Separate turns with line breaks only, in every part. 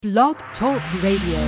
Blog Talk Radio.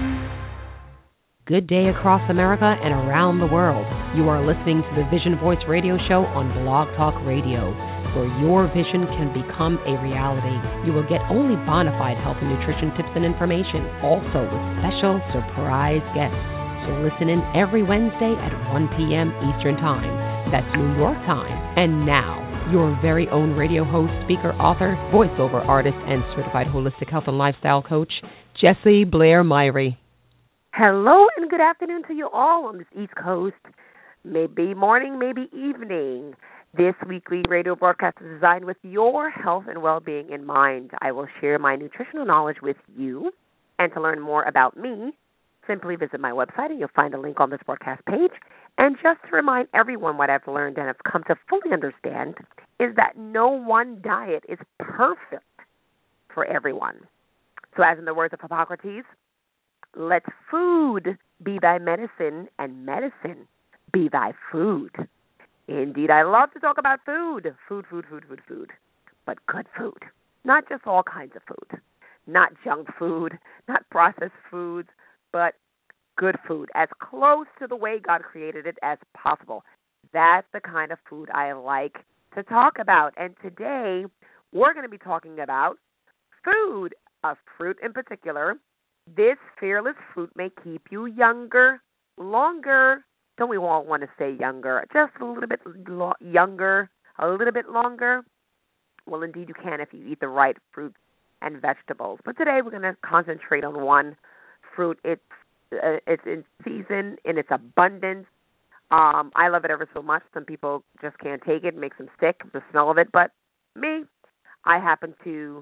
Good day across America and around the world. You are listening to the Vision Voice Radio Show on Blog Talk Radio, where your vision can become a reality. You will get only bona fide health and nutrition tips and information, also with special surprise guests. So listen in every Wednesday at 1 p.m. Eastern Time. That's New York time. And now, your very own radio host, speaker, author, voiceover artist, and certified holistic health and lifestyle coach, Jessie Blair Myrie.
Hello and good afternoon to you all on this East Coast. Maybe morning, maybe evening. This weekly radio broadcast is designed with your health and well-being in mind. I will share my nutritional knowledge with you. And to learn more about me, simply visit my website and you'll find a link on this broadcast page. And just to remind everyone what I've learned and have come to fully understand is that no one diet is perfect for everyone. So as in the words of Hippocrates, let food be thy medicine and medicine be thy food. Indeed, I love to talk about food. Food. But good food. Not just all kinds of food. Not junk food, not processed foods, but good food, as close to the way God created it as possible. That's the kind of food I like to talk about. And today, we're going to be talking about food, a fruit in particular. This fearless fruit may keep you younger, longer. Don't we all want to stay younger? Just a little bit younger, a little bit longer. Well, indeed you can if you eat the right fruits and vegetables. But today we're going to concentrate on one fruit. It's in season, in its abundance. I love it ever so much. Some people just can't take it. It makes them sick, the smell of it. But me, I happen to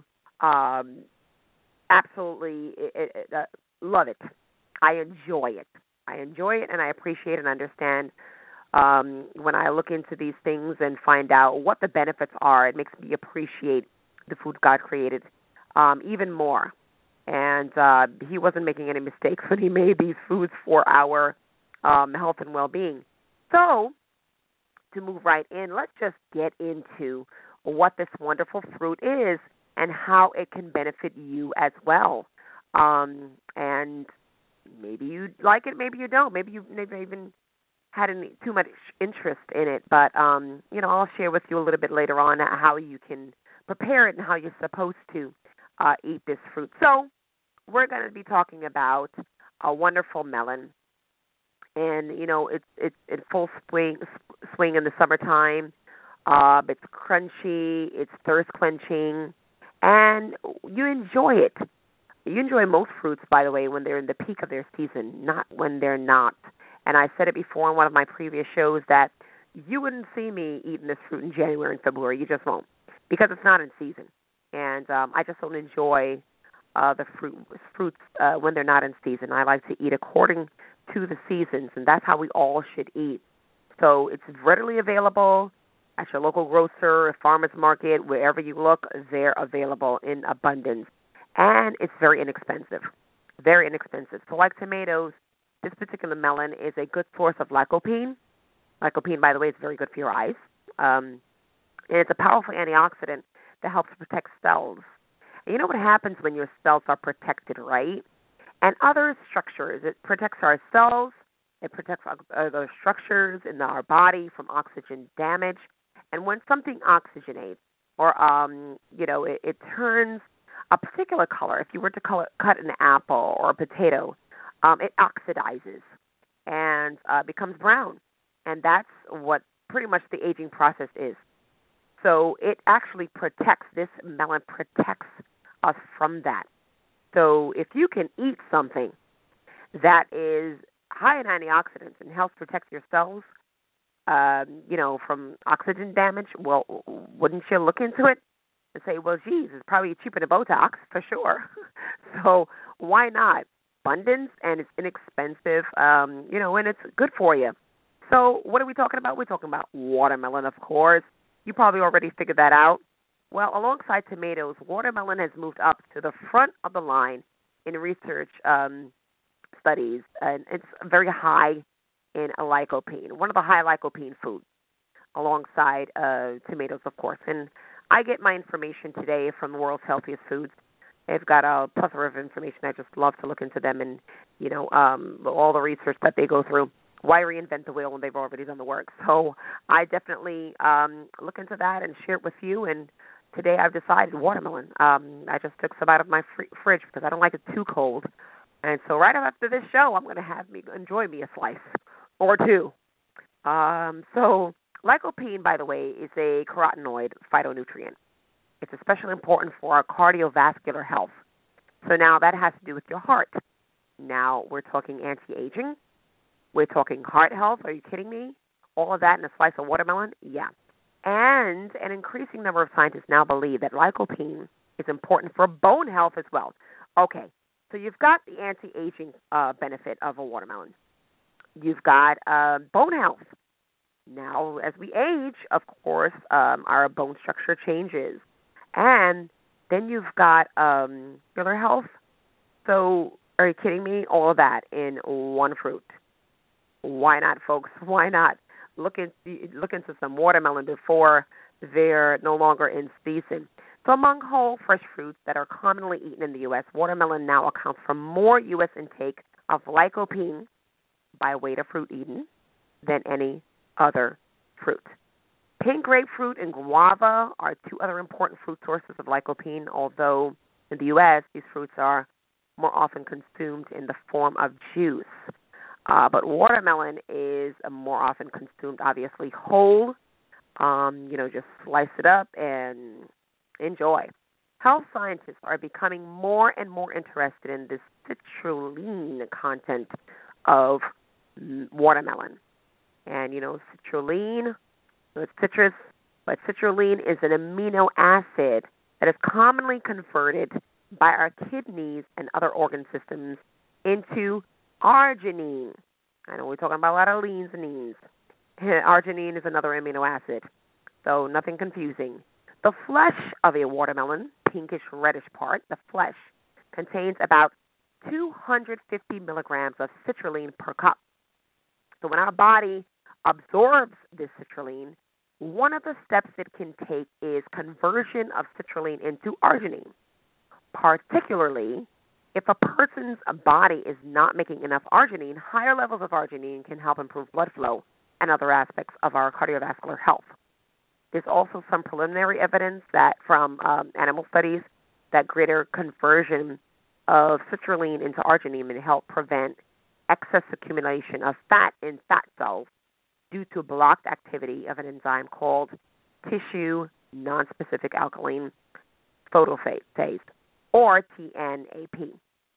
absolutely love it. I enjoy it. And I appreciate and understand when I look into these things and find out what the benefits are. It makes me appreciate the food God created even more. And he wasn't making any mistakes when he made these foods for our health and well-being. So, to move right in, let's just get into what this wonderful fruit is and how it can benefit you as well. And maybe you like it, maybe you don't. Maybe you've never even had too much interest in it. But, I'll share with you a little bit later on how you can prepare it and how you're supposed to eat this fruit. So, we're going to be talking about a wonderful melon. And, it's in full swing in the summertime. It's crunchy, it's thirst-quenching, and you enjoy it. You enjoy most fruits, by the way, when they're in the peak of their season, not when they're not. And I said it before on one of my previous shows that you wouldn't see me eating this fruit in January and February. You just won't, because it's not in season. And I just don't enjoy the fruits when they're not in season. I like to eat according to the seasons, and that's how we all should eat. So it's readily available at your local grocer, farmer's market, wherever you look, they're available in abundance. And it's very inexpensive. Very inexpensive. So like tomatoes, this particular melon is a good source of lycopene. Lycopene, by the way, is very good for your eyes. And it's a powerful antioxidant that helps protect cells. And you know what happens when your cells are protected, right? And other structures. It protects our cells. It protects other structures in our body from oxygen damage. And when something oxygenates or, it turns a particular color, if you were to cut an apple or a potato, it oxidizes and becomes brown. And that's what pretty much the aging process is. So it actually this melon protects us from that. So if you can eat something that is high in antioxidants and helps protect your cells, from oxygen damage, well, wouldn't you look into it and say, well, geez, it's probably cheaper than Botox for sure. So why not? Abundance, and it's inexpensive, and it's good for you. So what are we talking about? We're talking about watermelon, of course. You probably already figured that out. Well, alongside tomatoes, watermelon has moved up to the front of the line in research studies, and it's very high in lycopene, one of the high lycopene foods, alongside tomatoes, of course. And I get my information today from the World's Healthiest Foods They've got a plethora of information. I just love to look into them and, all the research that they go through. Why reinvent the wheel when they've already done the work? So I definitely look into that and share it with you. And today I've decided watermelon. I just took some out of my fridge because I don't like it too cold. And so right after this show, I'm going to enjoy me a slice or two. So lycopene, by the way, is a carotenoid phytonutrient. It's especially important for our cardiovascular health. So now that has to do with your heart. Now we're talking anti-aging. We're talking heart health. Are you kidding me? All of that in a slice of watermelon? Yeah. And an increasing number of scientists now believe that lycopene is important for bone health as well. Okay, so you've got the anti-aging benefit of a watermelon. You've got bone health. Now, as we age, of course, our bone structure changes. And then you've got cellular health. So are you kidding me? All of that in one fruit. Why not, folks? Why not look into some watermelon before they're no longer in season? So among whole, fresh fruits that are commonly eaten in the U.S., watermelon now accounts for more U.S. intake of lycopene by weight of fruit eaten than any other fruit. Pink grapefruit and guava are two other important fruit sources of lycopene, although in the U.S. these fruits are more often consumed in the form of juice. But watermelon is more often consumed, obviously, whole. Just slice it up and enjoy. Health scientists are becoming more and more interested in the citrulline content of watermelon. And, citrulline, it's citrus, but citrulline is an amino acid that is commonly converted by our kidneys and other organ systems into arginine. I know we're talking about a lot of leans and neens. Arginine is another amino acid, so nothing confusing. The flesh of a watermelon, pinkish reddish part, the flesh, contains about 250 milligrams of citrulline per cup. So when our body absorbs this citrulline, one of the steps it can take is conversion of citrulline into arginine, particularly if a person's body is not making enough arginine. Higher levels of arginine can help improve blood flow and other aspects of our cardiovascular health. There's also some preliminary evidence that from animal studies that greater conversion of citrulline into arginine may help prevent excess accumulation of fat in fat cells due to blocked activity of an enzyme called tissue nonspecific alkaline phosphatase, or TNAP.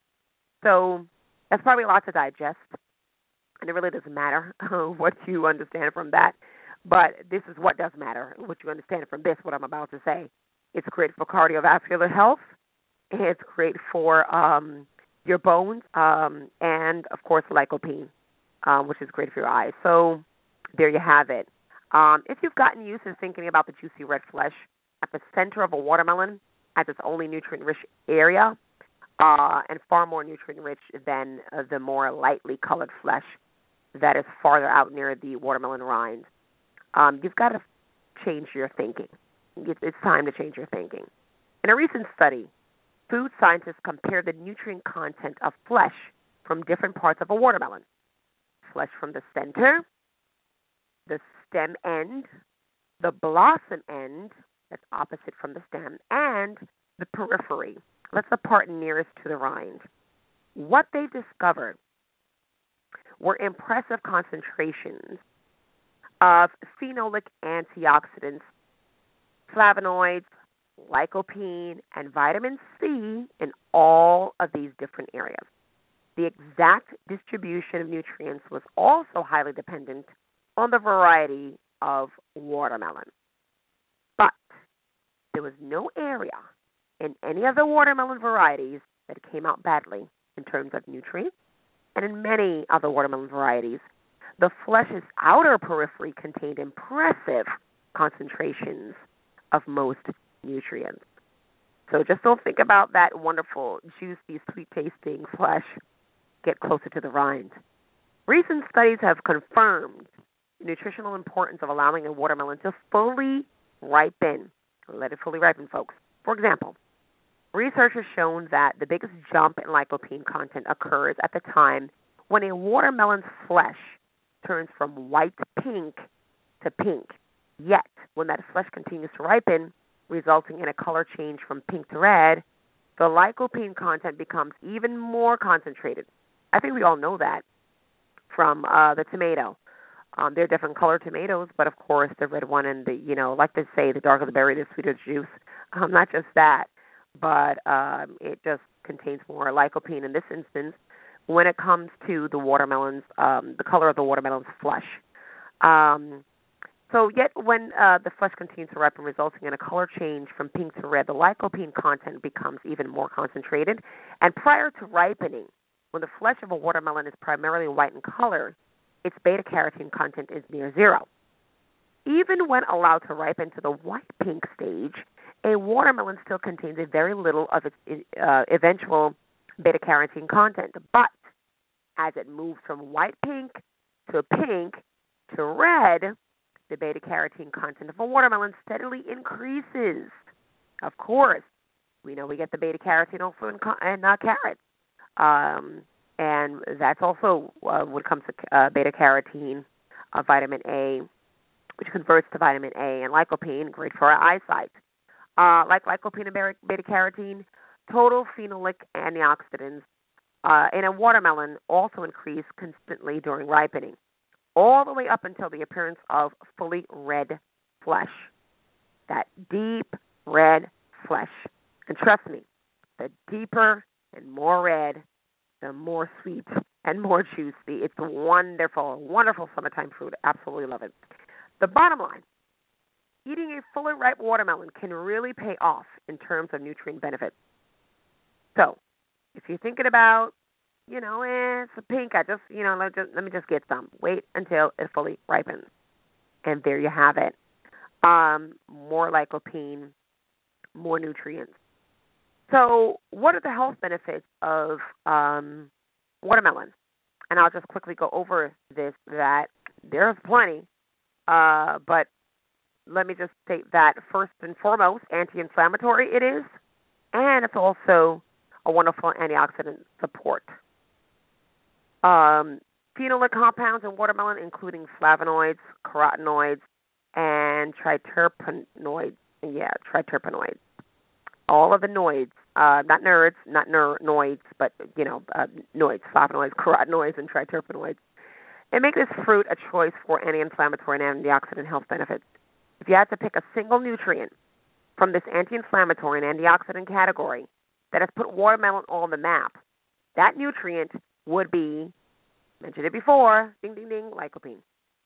So that's probably a lot to digest, and it really doesn't matter what you understand from that, but this is what does matter, what you understand from this, what I'm about to say. It's great for cardiovascular health. It's great for your bones, and, of course, lycopene, which is great for your eyes. So there you have it. If you've gotten used to thinking about the juicy red flesh at the center of a watermelon as its only nutrient-rich area, and far more nutrient-rich than the more lightly colored flesh that is farther out near the watermelon rind, you've got to change your thinking. It's time to change your thinking. In a recent study, food scientists compared the nutrient content of flesh from different parts of a watermelon. Flesh from the center, the stem end, the blossom end, that's opposite from the stem, and the periphery. That's the part nearest to the rind. What they discovered were impressive concentrations of phenolic antioxidants, flavonoids, lycopene, and vitamin C in all of these different areas. The exact distribution of nutrients was also highly dependent on the variety of watermelon. But there was no area in any of the watermelon varieties that came out badly in terms of nutrients, and in many of the watermelon varieties, the flesh's outer periphery contained impressive concentrations of most nutrients. So just don't think about that wonderful, juicy, sweet-tasting flesh. Get closer to the rind. Recent studies have confirmed the nutritional importance of allowing a watermelon to fully ripen. Let it fully ripen, folks. For example, Research has shown that the biggest jump in lycopene content occurs at the time when a watermelon's flesh turns from white pink to pink. Yet, when that flesh continues to ripen, resulting in a color change from pink to red, the lycopene content becomes even more concentrated. I think we all know that from the tomato. There are different colored tomatoes, but of course the red one and like they say, the darker the berry, the sweeter the juice. Not just that, but it just contains more lycopene in this instance when it comes to the watermelons, the color of the watermelon's flesh. So yet when the flesh continues to ripen, resulting in a color change from pink to red, the lycopene content becomes even more concentrated. And prior to ripening, when the flesh of a watermelon is primarily white in color, its beta-carotene content is near zero. Even when allowed to ripen to the white-pink stage, a watermelon still contains a very little of its eventual beta-carotene content. But as it moves from white-pink to pink to red, the beta-carotene content of a watermelon steadily increases. Of course, we know we get the beta-carotene also in carrots. And that's also when it comes to beta-carotene, vitamin A, which converts to vitamin A, and lycopene, great for our eyesight. Like lycopene and beta-carotene, total phenolic antioxidants in a watermelon also increase constantly during ripening, all the way up until the appearance of fully red flesh, that deep red flesh. And trust me, the deeper and more red, the more sweet and more juicy. It's wonderful, wonderful summertime fruit. Absolutely love it. The bottom line, eating a fully ripe watermelon can really pay off in terms of nutrient benefits. So, if you're thinking about, it's a pink, let me just get some. Wait until it fully ripens. And there you have it. More lycopene, more nutrients. So, what are the health benefits of watermelon? And I'll just quickly go over this, that there's plenty. But let me just state that first and foremost, anti-inflammatory it is, and it's also a wonderful antioxidant support. Phenolic compounds in watermelon, including flavonoids, carotenoids, and triterpenoids. Yeah, triterpenoids. All of the noids, not nerds, not noids, but, noids, flavonoids, carotenoids, and triterpenoids. They make this fruit a choice for anti-inflammatory and antioxidant health benefits. If you had to pick a single nutrient from this anti-inflammatory and antioxidant category that has put watermelon on the map, that nutrient would be, mentioned it before, ding, ding, ding, lycopene.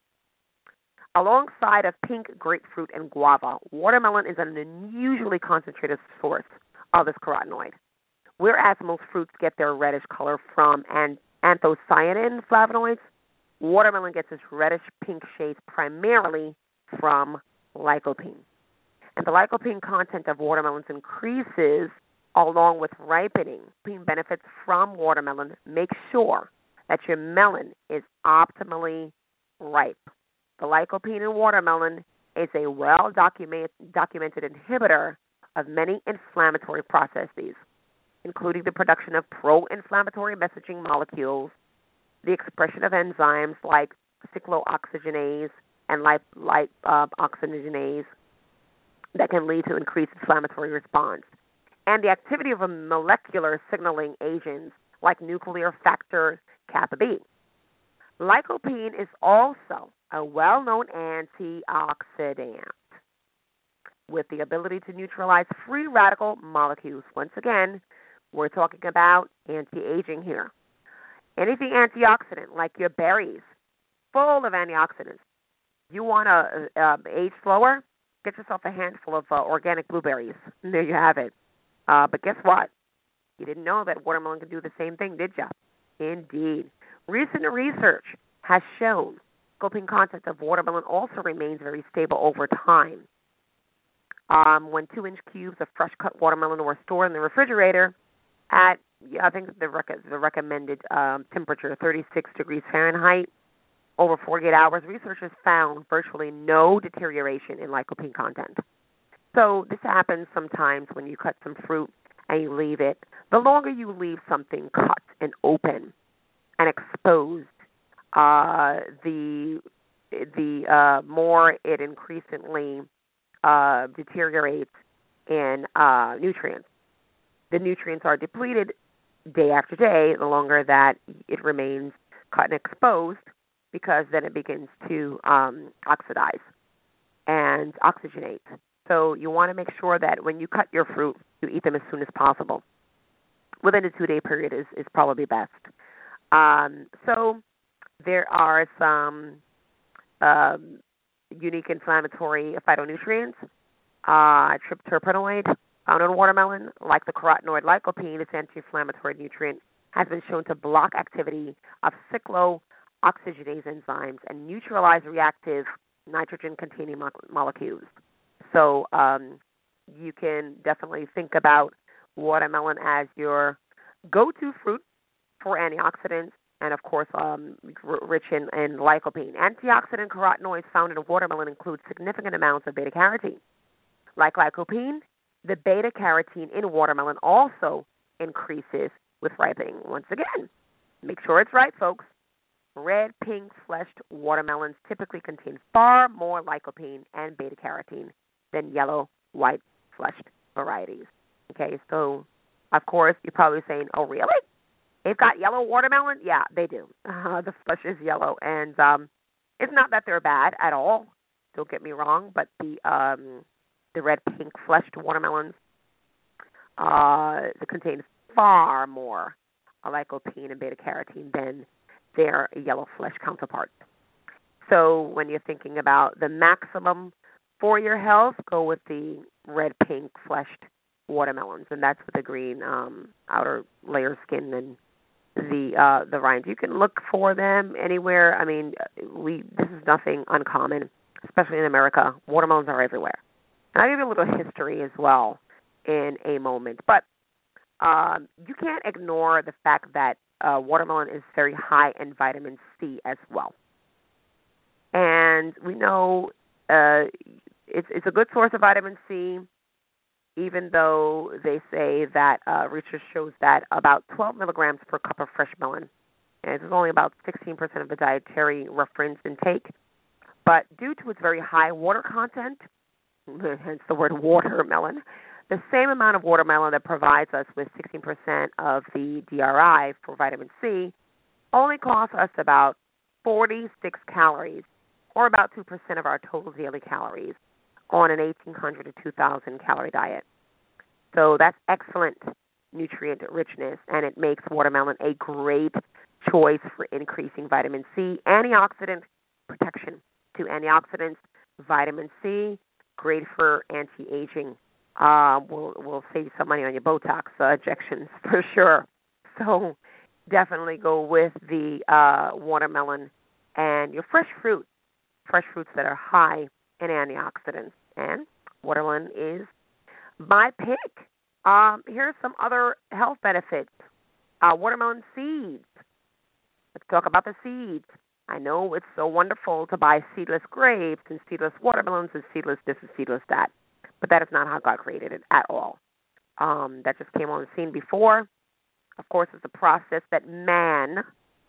Alongside of pink grapefruit and guava, watermelon is an unusually concentrated source of this carotenoid. Whereas most fruits get their reddish color from anthocyanin flavonoids, watermelon gets its reddish-pink shades primarily from lycopene. And the lycopene content of watermelons increases along with ripening. Lycopene benefits from watermelon make sure that your melon is optimally ripe. The lycopene in watermelon is a well-documented inhibitor of many inflammatory processes, including the production of pro-inflammatory messaging molecules, the expression of enzymes like cyclooxygenase and lipoxygenase that can lead to increased inflammatory response, and the activity of a molecular signaling agents like nuclear factor kappa B. Lycopene is also a well-known antioxidant with the ability to neutralize free radical molecules. Once again, we're talking about anti-aging here. Anything antioxidant, like your berries, full of antioxidants. You want to age slower? Get yourself a handful of organic blueberries. And there you have it. But guess what? You didn't know that watermelon can do the same thing, did you? Indeed. Recent research has shown lycopene content of watermelon also remains very stable over time. When 2-inch cubes of fresh-cut watermelon were stored in the refrigerator at, I think the recommended temperature, 36 degrees Fahrenheit, over 48 hours, researchers found virtually no deterioration in lycopene content. So this happens sometimes when you cut some fruit and you leave it, the longer you leave something cut and open and exposed, the more it increasingly deteriorates in nutrients. The nutrients are depleted day after day the longer that it remains cut and exposed, because then it begins to oxidize and oxygenate. So you want to make sure that when you cut your fruit, you eat them as soon as possible. Within a 2-day period is probably best. So there are some unique inflammatory phytonutrients, tripterpenoid, found in watermelon, like the carotenoid lycopene. Its anti-inflammatory nutrient has been shown to block activity of cyclooxygenase enzymes and neutralize reactive nitrogen-containing molecules. So you can definitely think about watermelon as your go-to fruit for antioxidants, and of course rich in lycopene. Antioxidant carotenoids found in watermelon include significant amounts of beta-carotene. Like lycopene, the beta-carotene in watermelon also increases with ripening. Once again, make sure it's right, folks. Red, pink-fleshed watermelons typically contain far more lycopene and beta-carotene than yellow, white-fleshed varieties. Okay, so, of course, you're probably saying, oh, really? They've got yellow watermelon? Yeah, they do. The flesh is yellow, and it's not that they're bad at all. Don't get me wrong, but the red, pink-fleshed watermelons contain far more lycopene and beta-carotene than their yellow flesh counterparts. So when you're thinking about the maximum for your health, go with the red, pink-fleshed watermelons, and that's with the green outer layer skin and the rinds. You can look for them anywhere. I mean, this is nothing uncommon, especially in America. Watermelons are everywhere. And I'll give you a little history as well in a moment. But you can't ignore the fact that watermelon is very high in vitamin C as well. And we know it's a good source of vitamin C, even though they say that research shows that about 12 milligrams per cup of fresh melon, and it's only about 16% of the dietary reference intake. But due to its very high water content, hence the word watermelon, the same amount of watermelon that provides us with 16% of the DRI for vitamin C only costs us about 46 calories, or about 2% of our total daily calories, on an 1,800 to 2,000 calorie diet. So that's excellent nutrient richness, and it makes watermelon a great choice for increasing vitamin C, antioxidant protection. To antioxidants, vitamin C, great for anti-aging. Will save you some money on your Botox injections for sure. So definitely go with the watermelon and your fresh fruits that are high in antioxidants. And watermelon is my pick. Here's some other health benefits. Watermelon seeds. Let's talk about the seeds. I know it's so wonderful to buy seedless grapes and seedless watermelons and seedless this and seedless that, but that is not how God created it at all. That just came on the scene before. Of course, it's a process that man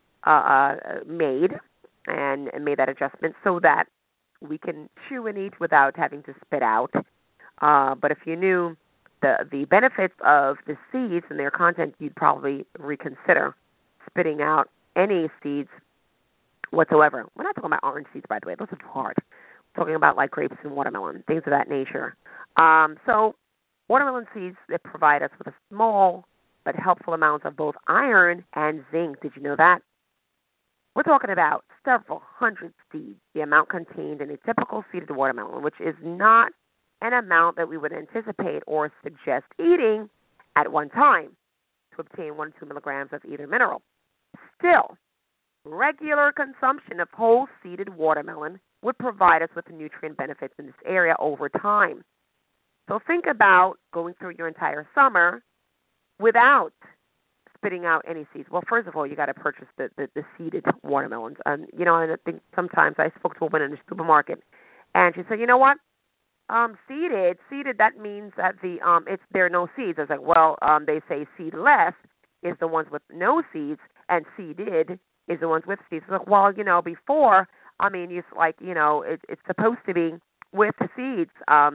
made and made that adjustment so that we can chew and eat without having to spit out. But if you knew the benefits of the seeds and their content, you'd probably reconsider spitting out any seeds whatsoever. We're not talking about orange seeds, by the way. Those are too hard. We're talking about like grapes and watermelon, things of that nature. So watermelon seeds, they provide us with a small but helpful amount of both iron and zinc. Did you know that? We're talking about several hundred seeds, the amount contained in a typical seeded watermelon, which is not an amount that we would anticipate or suggest eating at one time to obtain 1 to 2 milligrams of either mineral. Still, regular consumption of whole seeded watermelon would provide us with the nutrient benefits in this area over time. So think about going through your entire summer without spitting out any seeds. Well, first of all, you got to purchase the seeded watermelons. And I think sometimes I spoke to a woman in the supermarket, and she said, you know what? Seeded. That means that there are no seeds. It's like, well, they say seedless is the ones with no seeds, and seeded is the ones with seeds. It's like, well, before, it's like, it's supposed to be with the seeds.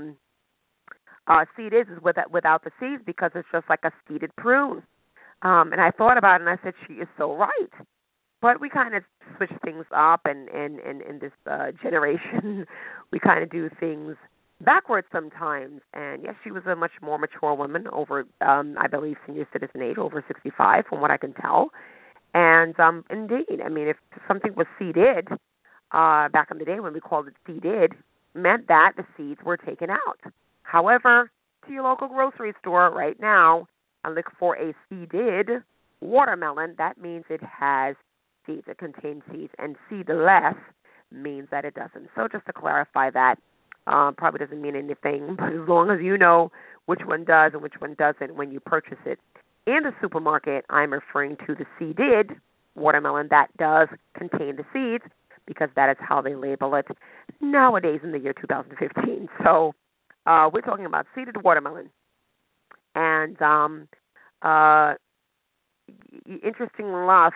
Seeded is without the seeds because it's just like a seeded prune. And I thought about it, and I said, she is so right. But we kind of switch things up, and in this generation, we kind of do things backwards sometimes. And yes, she was a much more mature woman, over, I believe, senior citizen age, over 65, from what I can tell. And indeed, if something was seeded, back in the day when we called it seeded, meant that the seeds were taken out. However, to your local grocery store right now, and look for a seeded watermelon, that means it has seeds, it contains seeds, and seedless means that it doesn't. So just to clarify that, probably doesn't mean anything, but as long as you know which one does and which one doesn't when you purchase it in the supermarket, I'm referring to the seeded watermelon that does contain the seeds, because that is how they label it nowadays in the year 2015. So we're talking about seeded watermelon. And interestingly enough,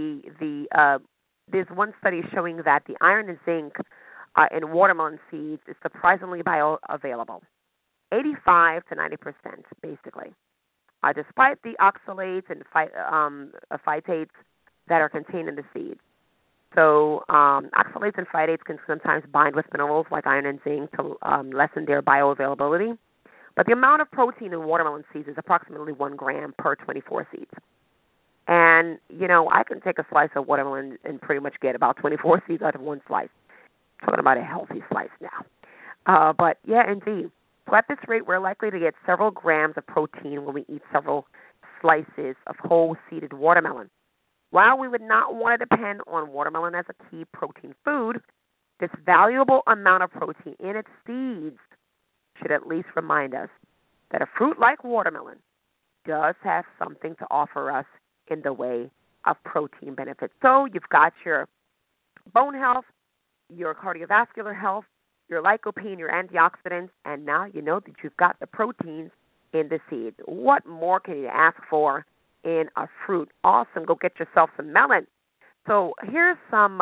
there's one study showing that the iron and zinc in watermelon seeds is surprisingly bioavailable, 85 to 90%, basically, despite the oxalates and phytates that are contained in the seeds. So oxalates and phytates can sometimes bind with minerals like iron and zinc to lessen their bioavailability. But the amount of protein in watermelon seeds is approximately 1 gram per 24 seeds. And, I can take a slice of watermelon and pretty much get about 24 seeds out of one slice. Talking about a healthy slice now. But, yeah, indeed. So at this rate, we're likely to get several grams of protein when we eat several slices of whole seeded watermelon. While we would not want to depend on watermelon as a key protein food, this valuable amount of protein in its seeds should at least remind us that a fruit like watermelon does have something to offer us in the way of protein benefits. So you've got your bone health, your cardiovascular health, your lycopene, your antioxidants, and now you know that you've got the proteins in the seeds. What more can you ask for in a fruit? Awesome. Go get yourself some melon. So here's some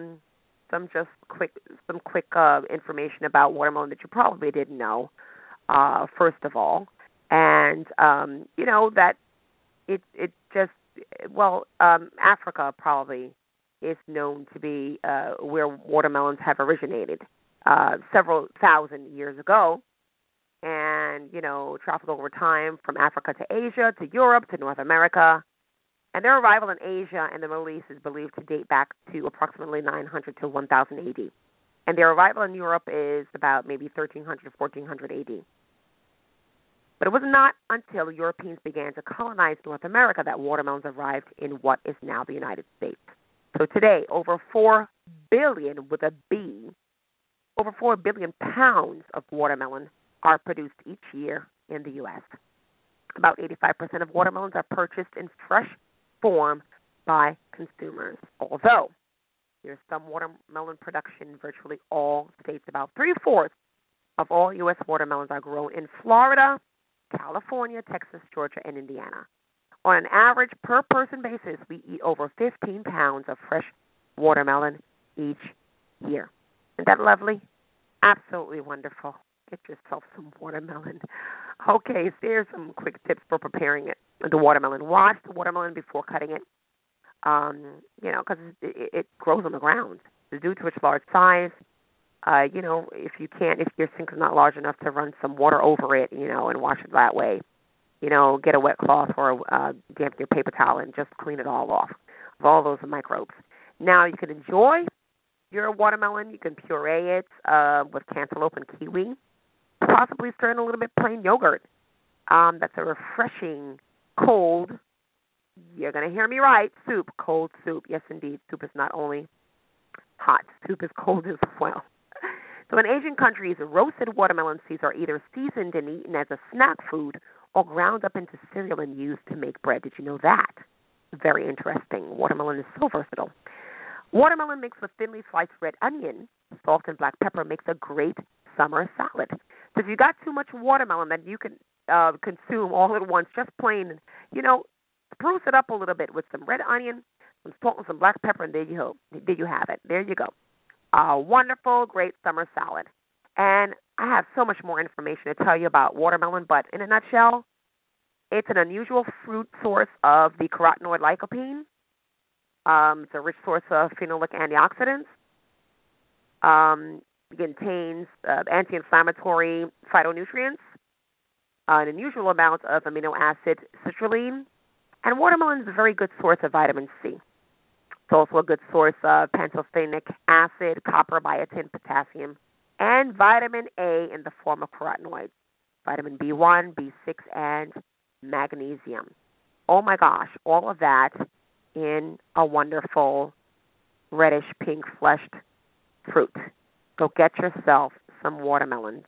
quick information about watermelon that you probably didn't know. First of all, and that it just Africa probably is known to be where watermelons have originated several thousand years ago, and traveled over time from Africa to Asia to Europe to North America. And their arrival in Asia and the Middle East is believed to date back to approximately 900 to 1000 AD. And their arrival in Europe is about maybe 1300 to 1400 AD. But it was not until Europeans began to colonize North America that watermelons arrived in what is now the United States. So today, over 4 billion, with a B, over 4 billion pounds of watermelon are produced each year in the U.S. About 85% of watermelons are purchased in fresh form by consumers. Although there's some watermelon production in virtually all states. About 3/4 of all U.S. watermelons are grown in Florida, California, Texas, Georgia, and Indiana. On an average per-person basis, we eat over 15 pounds of fresh watermelon each year. Isn't that lovely? Absolutely wonderful. Get yourself some watermelon. Okay, so here's some quick tips for preparing it. The watermelon. Wash the watermelon before cutting it, because it grows on the ground. Due to its large size, if your sink is not large enough to run some water over it, and wash it that way, get a wet cloth or damp your paper towel and just clean it all off of all those microbes. Now, you can enjoy your watermelon. You can puree it with cantaloupe and kiwi, possibly stir in a little bit plain yogurt. That's a refreshing cold, you're going to hear me right, soup, cold soup. Yes, indeed, soup is not only hot, soup is cold as well. So in Asian countries, roasted watermelon seeds are either seasoned and eaten as a snack food or ground up into cereal and used to make bread. Did you know that? Very interesting. Watermelon is so versatile. Watermelon mixed with thinly sliced red onion, salt, and black pepper makes a great summer salad. So if you got too much watermelon that you can consume all at once, just plain, spruce it up a little bit with some red onion, some salt, and some black pepper, and there you have it. There you go. A wonderful, great summer salad. And I have so much more information to tell you about watermelon, but in a nutshell, it's an unusual fruit source of the carotenoid lycopene. It's a rich source of phenolic antioxidants. It contains anti-inflammatory phytonutrients, an unusual amount of amino acid citrulline, and watermelon is a very good source of vitamin C. It's also a good source of pantothenic acid, copper, biotin, potassium, and vitamin A in the form of carotenoids, vitamin B1, B6, and magnesium. Oh my gosh, all of that in a wonderful reddish pink fleshed fruit. Go get yourself some watermelon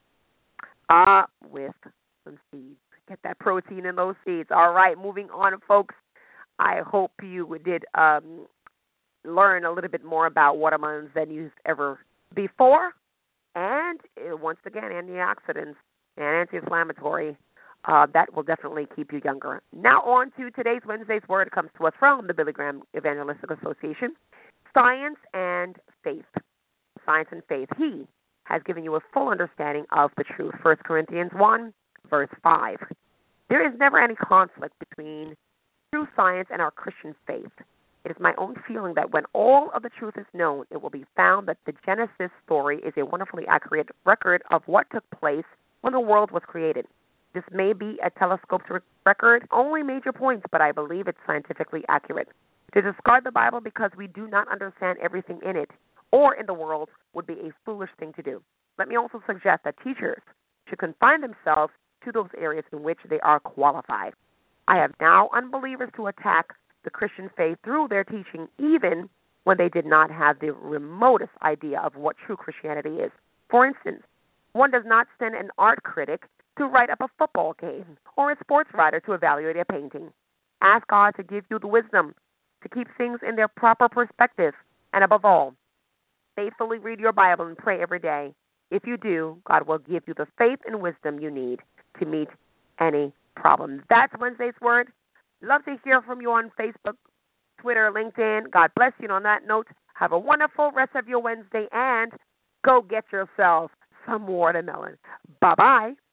with some seeds. Get that protein in those seeds. All right, moving on, folks. I hope you did learn a little bit more about watermelons than you've ever before. And once again, antioxidants and anti-inflammatory, that will definitely keep you younger. Now on to today's Wednesday's Word. It comes to us from the Billy Graham Evangelistic Association. Science and faith. Science and faith. He has given you a full understanding of the truth. 1 Corinthians 1, verse 5. There is never any conflict between true science and our Christian faith. It is my own feeling that when all of the truth is known, it will be found that the Genesis story is a wonderfully accurate record of what took place when the world was created. This may be a telescoped record, only major points, but I believe it's scientifically accurate. To discard the Bible because we do not understand everything in it or in the world would be a foolish thing to do. Let me also suggest that teachers should confine themselves to those areas in which they are qualified. I have now unbelievers to attack the Christian faith through their teaching, even when they did not have the remotest idea of what true Christianity is. For instance, one does not send an art critic to write up a football game or a sports writer to evaluate a painting. Ask God to give you the wisdom to keep things in their proper perspective, and above all, faithfully read your Bible and pray every day. If you do, God will give you the faith and wisdom you need to meet any problem. That's Wednesday's Word. Love to hear from you on Facebook, Twitter, LinkedIn. God bless you. And on that note, have a wonderful rest of your Wednesday and go get yourself some watermelon. Bye-bye.